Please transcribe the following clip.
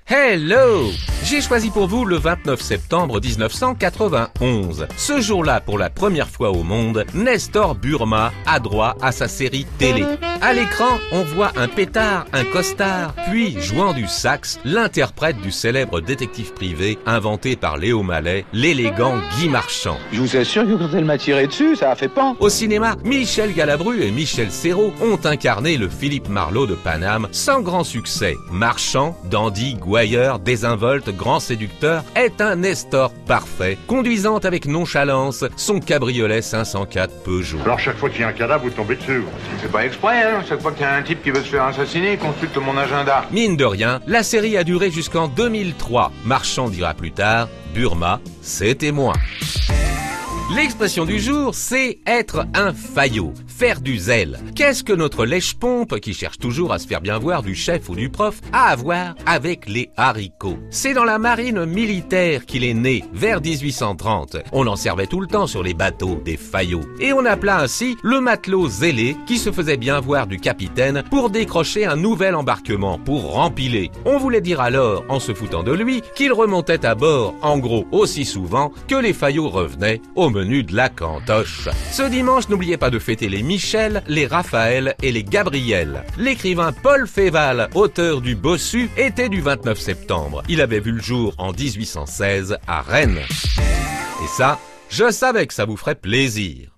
Hello! J'ai choisi pour vous le 29 septembre 1991. Ce jour-là, pour la première fois au monde, Nestor Burma a droit à sa série télé. À l'écran, on voit un pétard, un costard, puis, jouant du sax, l'interprète du célèbre détective privé inventé par Léo Mallet, l'élégant Guy Marchand. Je vous assure que quand elle m'a tiré dessus, ça a fait pan. Au cinéma, Michel Galabru et Michel Serrault ont incarné le Philippe Marlowe de Paname sans grand succès. Marchand, dandy, gouailleur, désinvolte, grand séducteur, est un Nestor parfait, conduisant avec nonchalance son cabriolet 504 Peugeot. Alors chaque fois qu'il y a un cadavre, vous tombez dessus. C'est pas exprès, hein. Chaque fois qu'il y a un type qui veut se faire assassiner, il consulte mon agenda. Mine de rien, la série a duré jusqu'en 2003. Marchand dira plus tard, Burma, c'était moi. L'expression du jour, c'est être un faillot, faire du zèle. Qu'est-ce que notre lèche-pompe, qui cherche toujours à se faire bien voir du chef ou du prof, a à voir avec les haricots? C'est dans la marine militaire qu'il est né, vers 1830. On en servait tout le temps sur les bateaux, des faillots. Et on appela ainsi le matelot zélé qui se faisait bien voir du capitaine pour décrocher un nouvel embarquement, pour rempiler. On voulait dire alors, en se foutant de lui, qu'il remontait à bord, en gros aussi souvent que les faillots revenaient au menu de la cantoche. Ce dimanche, n'oubliez pas de fêter les Michel, les Raphaël et les Gabriel. L'écrivain Paul Féval, auteur du Bossu, était du 29 septembre. Il avait vu le jour en 1816 à Rennes. Et ça, je savais que ça vous ferait plaisir.